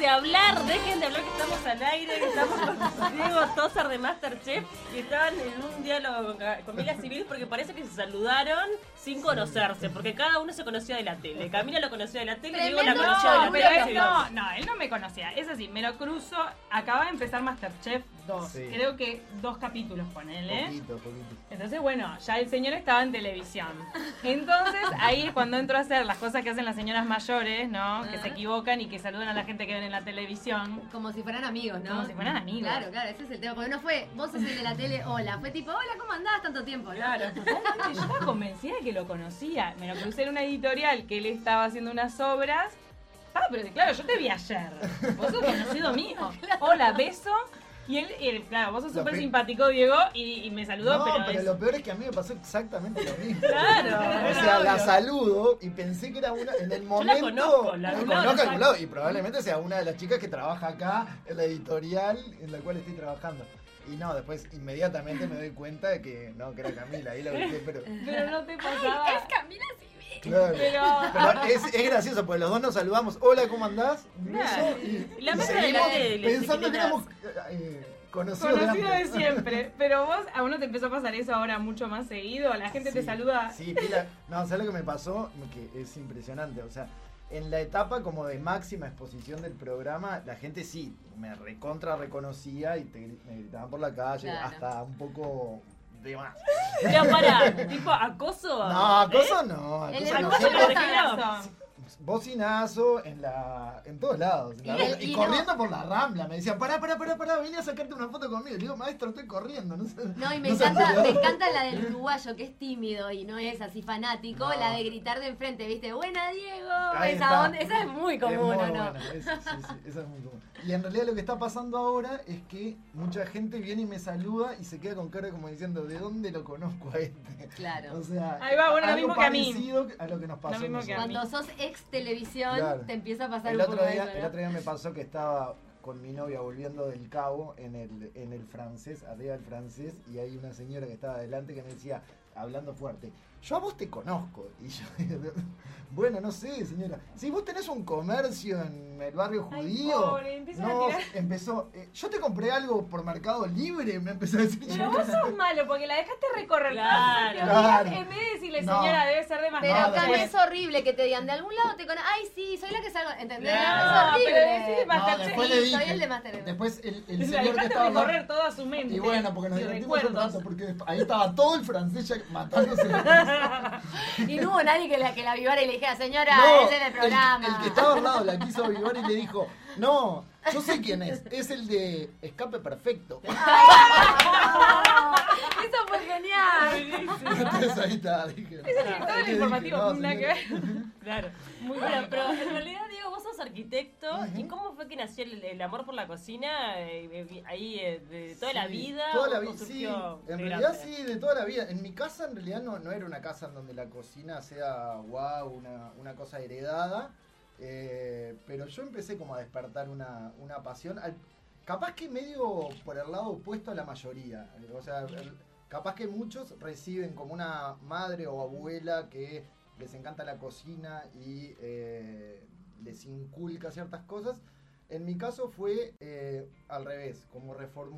de hablar que estamos al aire, que estamos con Diego Tosar de Masterchef y estaban en un diálogo con Camila Civil porque parece que se saludaron sin conocerse, porque cada uno se conocía de la tele. Camila lo conocía de la tele, Diego la conocía de la pero tele. no, él no me conocía. Es así, me lo cruzo. Acaba de empezar Masterchef 2. Sí. Creo que 2 capítulos con él, ¿eh? Poquito. Entonces, bueno, ya el señor estaba en televisión. Entonces, ahí es cuando entro a hacer las cosas que hacen las señoras mayores, ¿no? Que se equivocan y que saludan a la gente que ven en la televisión. Como si fueran amigos, ¿no? Como si fueran amigos. Claro, ese es el tema. Porque no fue, vos sos el de la tele, hola. Fue tipo, hola, ¿cómo andás tanto tiempo? ¿No? Claro, totalmente. Yo estaba convencida de que lo conocía. Me lo crucé en una editorial que él estaba haciendo unas obras. Ah, pero claro, yo te vi ayer. Vos sos conocido mío. Hola, beso. Y él, claro, vos sos súper simpático, Diego, y me saludó, No, pero pero lo peor es que a mí me pasó exactamente lo mismo. Claro. O sea, la saludo y pensé que era una, en el momento... la conozco de algún lado, y probablemente sea una de las chicas que trabaja acá en la editorial en la cual estoy trabajando. Y no, después inmediatamente me doy cuenta de que no, que era Camila, ahí la grité, pero... Pero no te pasaba. Es Camila Civil. Claro. Pero es gracioso, porque los dos nos saludamos. Hola, ¿cómo andás? Un beso, Claro. y La mesa seguimos de la tele, pensando que éramos conocidos conocido de antes. siempre. Pero vos, a uno te empezó a pasar eso ahora mucho más seguido. La gente te Sí, saluda. Sí, pila. No, ¿sabes lo que me pasó? Que es impresionante. O sea, en la etapa como de máxima exposición del programa, la gente sí me recontra reconocía y me gritaban por la calle, Claro. hasta un poco de más. Pero para, tipo acoso. No, acoso no. El Acoso no. acoso Siempre- por ejemplo, bocinazo en todos lados. Y el- Y y corriendo por la Rambla. Me decían, pará, vení a sacarte una foto conmigo. Le digo, maestro, estoy corriendo. No, sé, No, y me no sé encanta, hacia me dónde. encanta la del uruguayo, que es tímido y no es así fanático, No. la de gritar de enfrente, ¿viste? Buena, Diego. Ahí Esa, está. esa es muy Es común, muy ¿o no? buena, sí, esa es muy común. Y en realidad lo que está pasando ahora es que mucha gente viene y me saluda y se queda con cara como diciendo, ¿de dónde lo conozco a este? Claro. O sea, Ahí va, bueno, lo algo mismo que a mí. parecido a lo que nos pasó. Lo mismo que a mí. Cuando sos ex televisión, Claro. te empieza a pasar El un otro poco día, eso, el ¿no? otro día me pasó que estaba con mi novia volviendo del Cabo en el francés, arriba del francés, y hay una señora que estaba adelante que me decía, hablando fuerte, yo a vos te conozco. Y yo, bueno, no sé, señora. Si vos tenés un comercio en el barrio Ay, judío, pobre, empiezan a no, tirar. empezó, yo te compré algo por Mercado Libre, me empezó a decir. Pero vos sos malo porque la dejaste recorrer Claro. Claro. en vez de decirle, No. señora, debe ser demasiado. Pero No, Cami, después- es horrible que te digan, de algún lado te conozco. Ay, sí, soy la que salgo. ¿Entendés? Claro, es horrible. pero decís No, Masterchef. después le Sí, dije, soy el de Masterchef. después el La señor que dejaste estaba hablando- recorrer toda su mente. Y bueno, porque nos y divertimos un recuerdos. rato, porque ahí estaba todo el francés ya matándose de risa. Y no hubo nadie que la avivara y le dijera, señora, No, ese es el programa. el que estaba al lado la quiso avivar y le dijo, no, yo sé quién es el de Escape Perfecto. Eso fue genial. Entonces ahí está, dije. Es el director del informativo, no, nada que señor. ver. Claro. Muy bueno, pero en realidad, Diego, vos sos arquitecto. Ujú. ¿Y cómo fue que nació el amor por la cocina ahí de toda la Sí, vida? Toda la ¿O vida, sí. surgió En de realidad grande? sí, de toda la vida. En mi casa en realidad no era una casa en donde la cocina sea wow, una cosa heredada. Pero yo empecé como a despertar una pasión. Capaz que medio por el lado opuesto a la mayoría. O sea, capaz que muchos reciben como una madre o abuela que les encanta la cocina y les inculca ciertas cosas. En mi caso fue al revés, como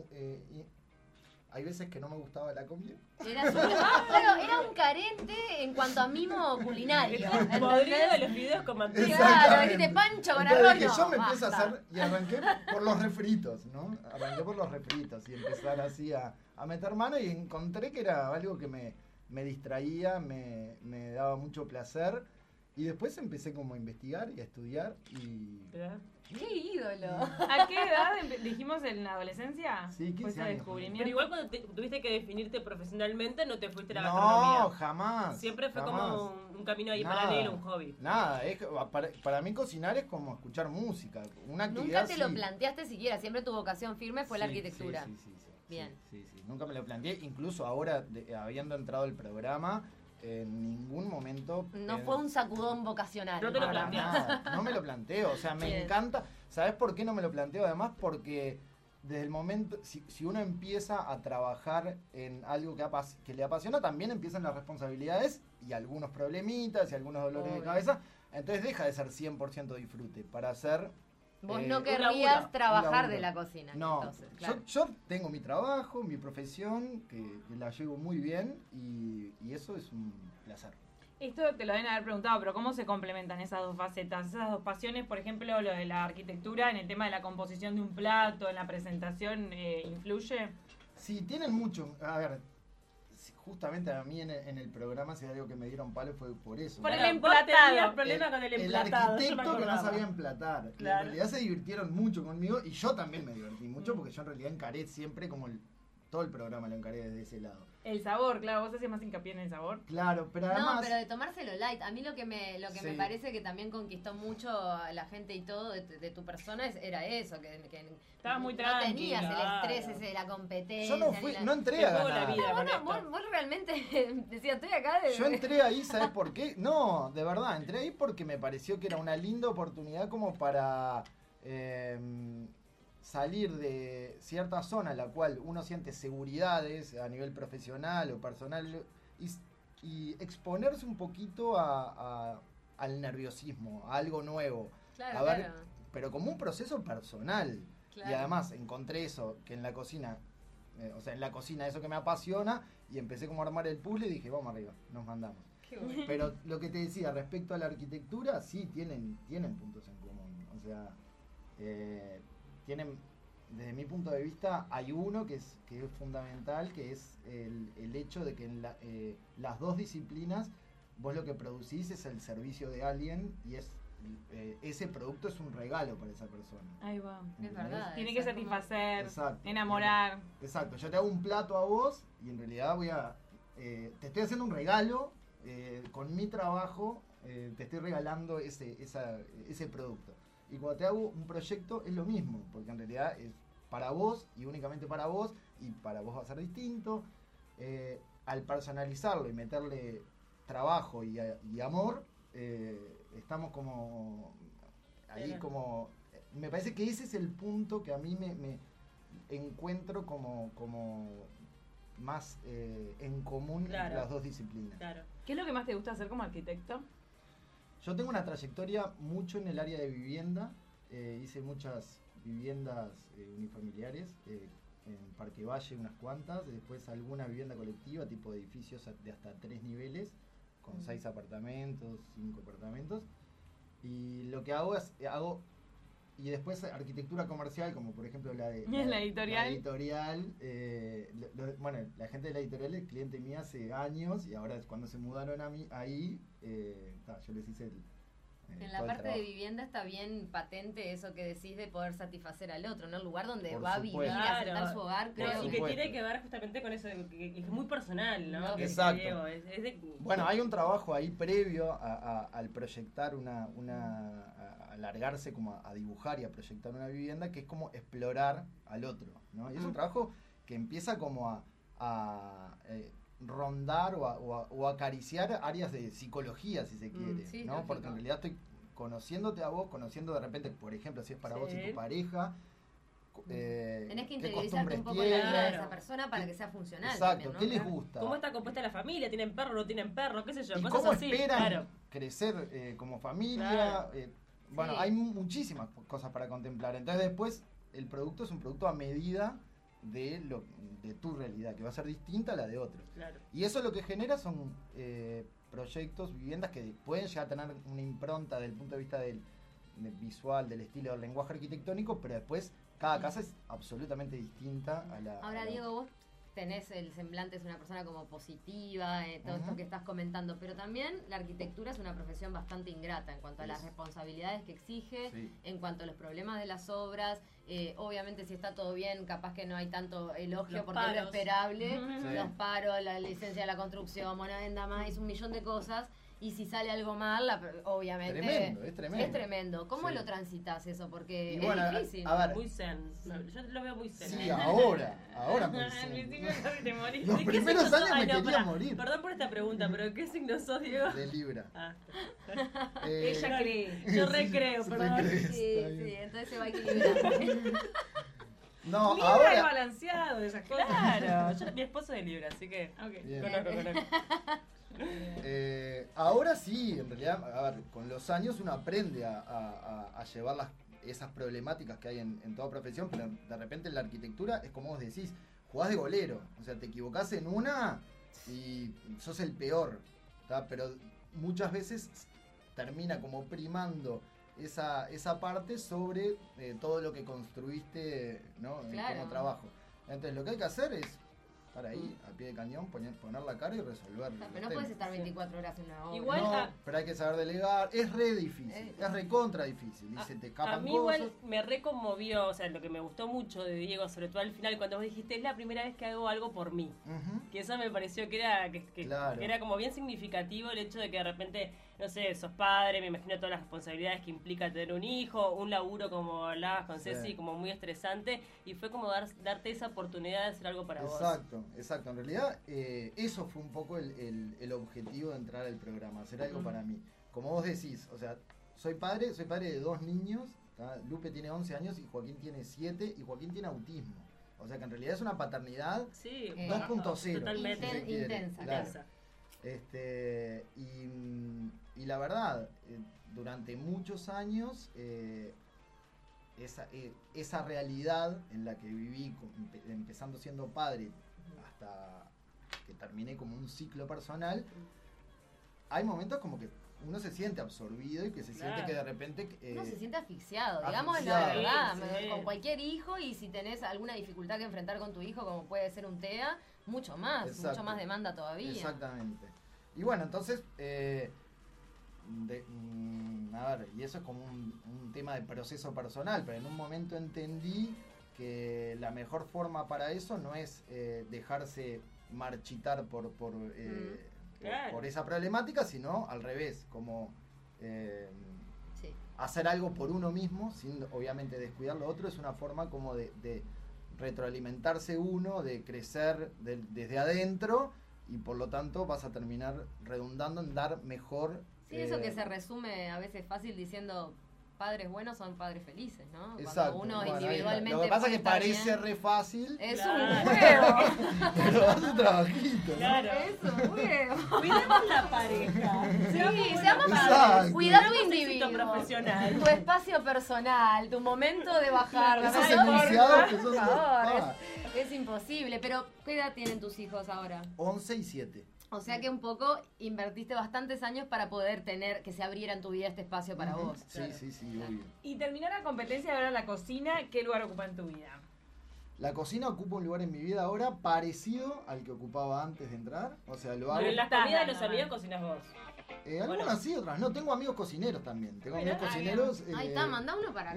hay veces que no me gustaba la comida. Era un carente en cuanto a mimo culinario. Podrido de los videos con manteca. Claro, dijiste Pancho con Entonces arroz, dije, no, yo me empiezo a basta. hacer y arranqué por los refritos, ¿no? Arranqué por los refritos y empezar así a meter mano y encontré que era algo que me distraía, me daba mucho placer y después empecé como a investigar y a estudiar y... ¿Verdad? ¡Qué ídolo! ¿A qué edad dijimos en la adolescencia? Sí, 15 Fue ese años. descubrimiento. Pero igual cuando tuviste que definirte profesionalmente, no te fuiste a la No, gastronomía. jamás. Siempre fue jamás. como un camino ahí Nada, paralelo, un hobby. Nada, para mí cocinar es como escuchar música, una actividad. Nunca te lo sí. planteaste siquiera, siempre tu vocación firme fue la Sí, arquitectura. Sí. Bien. Sí. Nunca me lo planteé, incluso ahora, habiendo entrado al programa, en ningún momento... No fue un sacudón vocacional. No te lo para planteaste. nada, no me lo planteo, o sea, me Bien. encanta. ¿Sabes por qué no me lo planteo? Además, porque desde el momento, si uno empieza a trabajar en algo que le apasiona, también empiezan las responsabilidades y algunos problemitas y algunos dolores de Obvio. cabeza. Entonces deja de ser 100% disfrute para ser Vos no un querrías laburo. trabajar Un laburo. de la cocina. No, Entonces, claro. yo tengo mi trabajo, mi profesión, que la llevo muy bien y eso es un placer. Esto te lo deben haber preguntado, pero ¿cómo se complementan esas dos facetas, esas dos pasiones? Por ejemplo, lo de la arquitectura en el tema de la composición de un plato, en la presentación, ¿influye? Sí, tienen mucho. A ver, justamente a mí en el programa, si hay algo que me dieron palo fue por eso. Por el Vos emplatado. tenías problema con el emplatado. Yo me arquitecto que no acordaba. sabía emplatar. Y Claro. en realidad se divirtieron mucho conmigo y yo también me divertí mucho porque yo en realidad encaré siempre como todo el programa lo encaré desde ese lado. El sabor, claro, vos hacías más hincapié en el sabor. Claro, pero además... No, pero de tomárselo light. A mí lo que me Sí. parece que también conquistó mucho a la gente y todo de tu persona era eso, que Estabas muy no tranqui, tenías claro. el estrés ese de la competencia. Yo no ni fui, la- no entré Te a juego la ganar. vida. Pero con esto. vos realmente decías, estoy acá de... Yo entré ahí, ¿sabes por qué? No, de verdad, entré ahí porque me pareció que era una linda oportunidad como para salir de cierta zona en la cual uno siente seguridades a nivel profesional o personal y exponerse un poquito al nerviosismo, a algo nuevo. Claro, A ver, claro. pero como un proceso personal. Claro. Y además encontré eso, que en la cocina, o sea, en la cocina eso que me apasiona, y empecé como a armar el puzzle y dije, vamos arriba, nos mandamos. Qué bueno. Pero lo que te decía respecto a la arquitectura, sí tienen puntos en común. O sea, tienen, desde mi punto de vista, hay uno que es fundamental, que es el hecho de que en las dos disciplinas vos lo que producís es el servicio de alguien y ese producto es un regalo para esa persona. Ahí va. Es ¿Entendés? verdad. Tiene que eso es como- satisfacer, Exacto. enamorar. Exacto, yo te hago un plato a vos y en realidad te estoy haciendo un regalo, con mi trabajo te estoy regalando ese producto. Y cuando te hago un proyecto es lo mismo, porque en realidad es para vos y únicamente para vos, y para vos va a ser distinto. Al personalizarlo y meterle trabajo y amor, estamos como ahí Claro. como... Me parece que ese es el punto que a mí me encuentro como más en común Claro. entre las dos disciplinas. Claro. ¿Qué es lo que más te gusta hacer como arquitecto? Yo tengo una trayectoria mucho en el área de vivienda. Hice muchas viviendas unifamiliares, en Parque Valle unas cuantas, después alguna vivienda colectiva, tipo de edificios de hasta 3 niveles, con 6 apartamentos, 5 apartamentos. Y lo que hago es, y después arquitectura comercial, como por ejemplo la editorial. La editorial, bueno, la gente de la editorial es cliente mía hace años y ahora cuando se mudaron ahí, yo les hice En todo la el parte de trabajo. vivienda está bien patente eso que decís de poder satisfacer al otro, ¿no? El lugar donde Por va a vivir, supuesto. a sentar Claro. su hogar, No, creo. y que supuesto. tiene que ver justamente con eso, que es muy personal, ¿no? Que Exacto. Diego, es de- Bueno, hay un trabajo ahí previo al proyectar a alargarse como a dibujar y a proyectar una vivienda, que es como explorar al otro, ¿no? Y es un trabajo que empieza como a rondar o a acariciar áreas de psicología, si se quiere, sí, ¿no? lógico. Porque en realidad estoy conociéndote a vos, conociendo de repente, por ejemplo, si es para vos y Sí. tu pareja, Tenés que qué interiorizarte costumbres un poco en la vida de tienen. esa persona para que sea funcional. Exacto, también, ¿no? ¿qué les Claro. gusta? ¿Cómo está compuesta la familia? ¿Tienen perro o no tienen perro? ¿Qué sé yo? ¿Y Cosas cómo así. esperan Claro. crecer como familia? Claro. Bueno, Sí. hay muchísimas cosas para contemplar. Entonces después el producto es un producto a medida de tu realidad, que va a ser distinta a la de otro. Claro. Y eso lo que genera son proyectos, viviendas que pueden llegar a tener una impronta desde el punto de vista del visual, del estilo, del lenguaje arquitectónico, pero después cada casa es absolutamente distinta a la... Ahora, a la- Diego, vos tenés el semblante, es una persona como positiva, todo esto Ujú. que estás comentando, pero también la arquitectura es una profesión bastante ingrata en cuanto a las Es. responsabilidades que exige, Sí. en cuanto a los problemas de las obras. Obviamente, si está todo bien, capaz que no hay tanto elogio Los porque es lo paros. esperable. Sí. Los paros, la licencia de la construcción, moneda más, es un millón de cosas. Y si sale algo mal, obviamente. Tremendo, es tremendo. Es tremendo. ¿Cómo Sí. lo transitas eso? Porque Y es bueno, difícil. a ver, Muy zen. No, yo lo veo muy zen. Sí, ahora muy Al zen. principio casi te morís. Los ¿De qué primeros signo sos? años Ay, me no, quería pará. morir. Perdón por esta pregunta, pero ¿qué signo sos, Diego? De Libra. Ah, Ella cree. yo recreo, Sí, perdón. recrees, Sí, está bien. sí, entonces se va equilibrando. No, Libra es ahora... balanceado de esas cosas. Claro, yo mi esposo es de Libra, así que Ok. Bien. conozco. Ahora sí, en realidad, a ver, con los años uno aprende a llevar esas problemáticas que hay en toda profesión, pero de repente en la arquitectura es como vos decís, jugás de golero, o sea, te equivocás en una y sos el peor, ¿tá? Pero muchas veces termina como primando esa parte sobre todo lo que construiste, ¿no? Claro. Como trabajo. Entonces lo que hay que hacer es estar ahí, al pie de cañón, poner la cara y resolver. Pero no puedes estar 24 horas en una obra. Igual No, a- pero hay que saber delegar, es re difícil, es recontra difícil, y se te escapan A mí cosas. igual me reconmovió, o sea, lo que me gustó mucho de Diego, sobre todo al final, cuando vos dijiste, es la primera vez que hago algo por mí. Ujú. Que eso me pareció que era Claro. que era como bien significativo el hecho de que de repente, no sé, sos padre, me imagino todas las responsabilidades que implica tener un hijo, un laburo como hablabas con Sí. Ceci, como muy estresante, y fue como darte esa oportunidad de hacer algo para vos. Exacto. En realidad, eso fue un poco el objetivo de entrar al programa, hacer algo para mí. Como vos decís, o sea, soy padre de 2 niños, ¿tá? Lupe tiene 11 años y Joaquín tiene 7, y Joaquín tiene autismo. O sea que en realidad es una paternidad Sí, 2.0. totalmente. si se quiere. Intensa, Claro. intensa. Y la verdad, durante muchos años, esa realidad en la que viví, empezando siendo padre hasta que terminé como un ciclo personal, hay momentos como que uno se siente absorbido y que se siente Claro. que de repente... Uno se siente asfixiado, digamos la asfixiado. verdad, Sí. con cualquier hijo, y si tenés alguna dificultad que enfrentar con tu hijo, como puede ser un TEA, mucho más Exacto. demanda todavía. Exactamente. Y bueno, entonces, a ver, y eso es como un tema de proceso personal, pero en un momento entendí que la mejor forma para eso no es dejarse marchitar por Claro. esa problemática, sino al revés, como Sí. hacer algo por uno mismo, sin obviamente descuidar lo otro, es una forma como de retroalimentarse uno, de crecer desde adentro, y por lo tanto vas a terminar redundando en dar mejor. Sí, eso que se resume a veces fácil diciendo padres buenos son padres felices, ¿no? Exacto. Cuando uno Bueno, ahí individualmente. está. Lo que pasa es puede que estar parece bien, re fácil, es Claro. un huevo. pero hace trabajito, ¿no? Claro. Es un huevo. Cuidemos la pareja. Sí, seamos Exacto. padres. Cuida tu Cuidamos el individuo. éxito profesional. Tu espacio personal, tu momento de bajar. Esos ¿verdad? enunciados que Por son favor, es imposible. Pero, ¿qué edad tienen tus hijos ahora? 11 y 7. O sea que un poco invertiste bastantes años para poder tener que se abriera en tu vida este espacio para Ujú. vos. Sí, Claro. sí, obvio. Y terminar la competencia de ahora la cocina, ¿qué lugar ocupa en tu vida? La cocina ocupa un lugar en mi vida ahora parecido al que ocupaba antes de entrar. O sea, lo hago. Pero en las Está, comidas de los no, amigos no. cocinas vos. Algunas Bueno. sí, otras no. Tengo amigos cocineros también. Tengo Mira, amigos cocineros. Ahí está, mandá uno para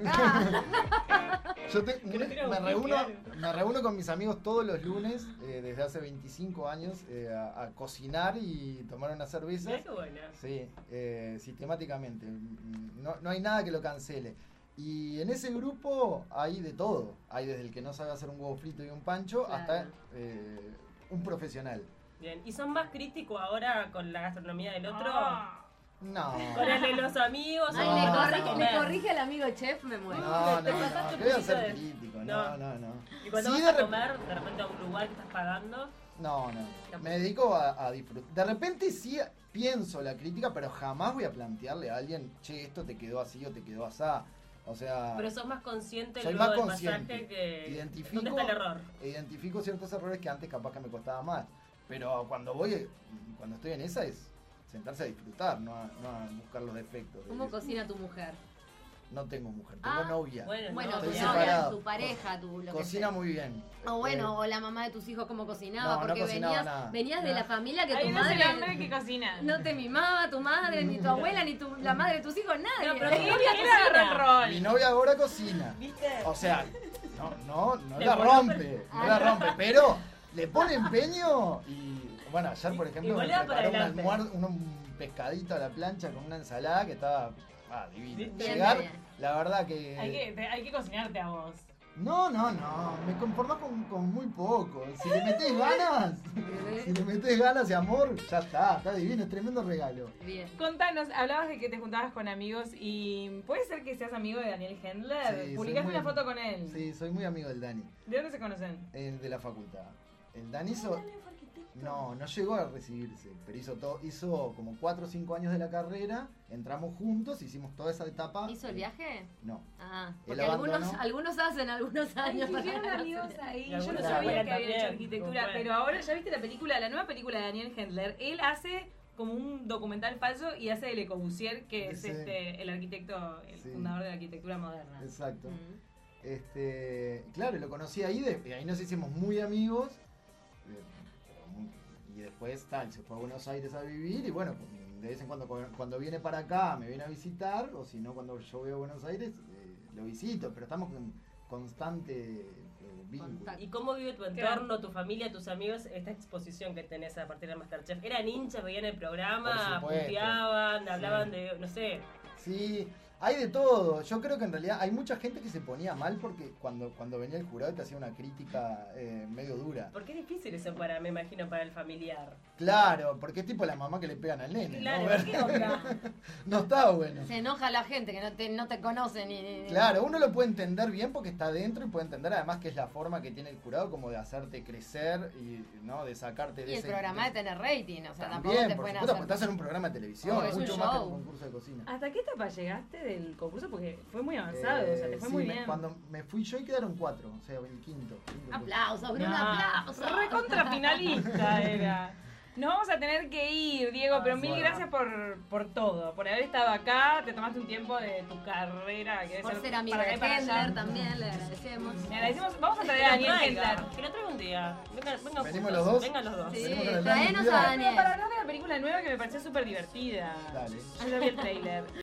acá. Yo Creo que era me un reúno, claro. me reúno con mis amigos todos los lunes desde hace 25 años a cocinar y tomar unas cervezas. Mirá qué buena. Sí, sistemáticamente. No hay nada que lo cancele. Y en ese grupo hay de todo. Hay desde el que no sabe hacer un huevo frito y un pancho Claro. hasta un profesional. Bien. ¿Y son más críticos ahora con la gastronomía del otro? Ah. No. Con el de los amigos. Ay, No, le, no, corrige, no. le corrige al amigo chef, me muero. No, Te no, pasaste un ¿qué voy a poquito ser de- crítico? No. No. Y cuando Sí, vas de a comer, de repente a un lugar que estás pagando. No. Me dedico a disfrutar. De repente sí pienso la crítica, pero jamás voy a plantearle a alguien, che, esto te quedó así o te quedó asá. O sea, Pero sos más consciente soy luego más del consciente. pasaje que. Identifico, ¿Dónde está el error? Identifico ciertos errores que antes capaz que me costaba más. Pero cuando estoy en esa es sentarse a disfrutar, no a buscar los defectos. ¿Cómo cocina tu mujer? No tengo mujer, tengo novia. Bueno, Bueno, no, tu estoy bien. novia, separado. tu pareja, tu lo que Cocina sea. muy bien. O bueno, o la mamá de tus hijos cómo cocinaba, No, no porque cocinaba nada. venías de No. la familia que Ahí tu no es el hombre madre que cocina. no te mimaba, tu madre, ni tu abuela, ni la madre de tus hijos, nadie. No, pero ¿Quién agarró el rol? Mi novia ahora cocina. ¿Viste? O sea, no Le la pongo rompe, no la rompe, pero le pone empeño y bueno, ayer por ejemplo Igual me le da para preparó adelante. un pescadito a la plancha con una ensalada que estaba divino. Bien, Llegar, bien. la verdad que... Hay que cocinarte a vos. No, me conformo con muy poco. Si le metés ganas y amor, ya está divino, es tremendo regalo. Bien. Contanos, hablabas de que te juntabas con amigos y ¿puede ser que seas amigo de Daniel Hendler? Sí, Publicaste soy muy una foto con él. Sí, soy muy amigo del Dani, ¿De dónde se conocen? de la facultad. El Dani hizo... No llegó a recibirse, pero hizo como 4 o 5 años de la carrera, entramos juntos, hicimos toda esa etapa. ¿Hizo el viaje? No. Ah, Él porque abandonó. algunos hacen algunos Ay, años. hicieron amigos ahí. Y Yo no algunos sabía abuelas que había hecho también, arquitectura, como pero ahora ya viste la nueva película de Daniel Hendler. Él hace como un documental falso y hace de Le Corbusier, que es Sí. el arquitecto, el Sí. fundador de la arquitectura moderna. Exacto. Mm. Claro, lo conocí ahí, ahí nos hicimos muy amigos. Y después él se fue a Buenos Aires a vivir y bueno, pues, de vez en cuando viene para acá me viene a visitar, o si no cuando yo veo Buenos Aires lo visito, pero estamos en constante vínculo. Contacto. ¿Y cómo vive tu entorno, tu familia, tus amigos, esta exposición que tenés a partir del Masterchef? ¿Eran hinchas, veían el Por programa, supuesto. puteaban, hablaban Sí. de, no sé? Sí, hay de todo. Yo creo que en realidad hay mucha gente que se ponía mal porque cuando venía el jurado te hacía una crítica medio dura. Porque es difícil eso me imagino, para el familiar. Claro, porque es tipo la mamá que le pegan al nene, Claro, ¿no? ¿qué onda? No está bueno. Se enoja la gente que no te conoce ni. Claro, uno lo puede entender bien porque está adentro y puede entender además que es la forma que tiene el jurado como de hacerte crecer y no de sacarte de Y el ese... programa de tener rating, o sea, tampoco También, te por pueden supuesto, hacer. porque estás en un programa de televisión, Oh, es un mucho más que en show. un concurso de cocina. ¿Hasta qué etapa llegaste del concurso? Porque fue muy avanzado, o sea, te fue Sí, muy bien. Cuando me fui yo y quedaron 4, o sea, el quinto. Aplausos, Bruno, No, aplausos. recontra finalista era. Nos vamos a tener que ir, Diego, pero mil bueno. gracias por todo, por haber estado acá, te tomaste un tiempo de tu carrera. Que debe Por ser amigo para de acá y para allá. Hendler también, le agradecemos. Le agradecemos, vamos a traer a Que Daniel lo traiga, Hendler. que lo traiga un día. Vengan ¿Venimos juntos. los dos? Vengan los dos. Sí, Venimos con el traenos Dani. a Pero Daniel. para hablar de la película nueva que me pareció súper divertida. Dale. Ah, ya vi el trailer.